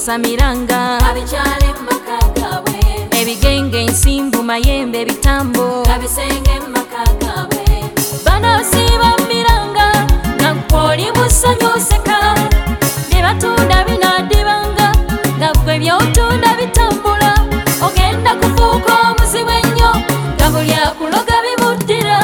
Samiranga abichale makakawe ebigenge ensimbu mayembe bitambo abisenge makakawe bano siba Miranga nakoli musanyuseka ne batunda binadibanga ngabwe byotunda bitambula ogenda kufuuka omuzibu ennyo ngabuli akuloga bibuddira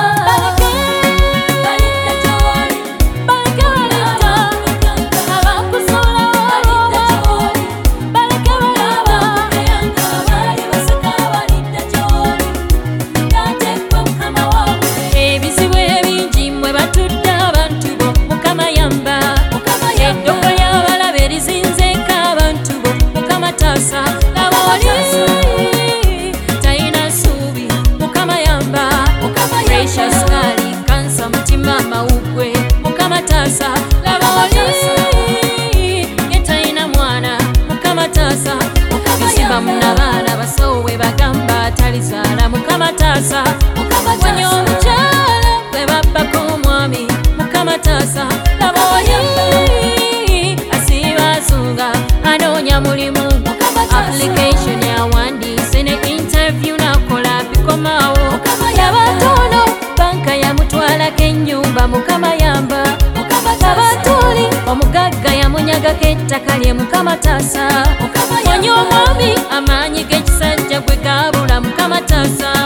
Munabana basowe bagamba talizala Mukama taasa wanyo omukyala bwe babbako omwami Mukama taasa laboli asiba asunga anoonya mulimu application yawandiise ne interview nakola bikomawo yabatono banka yamutwalako ennyumba Mukama yamba abatuli omugagga yamunyagako ettaka lye Mukama taasa wanyo omwami amaanyi g'ekisajja gwe gaabula Mukama taasa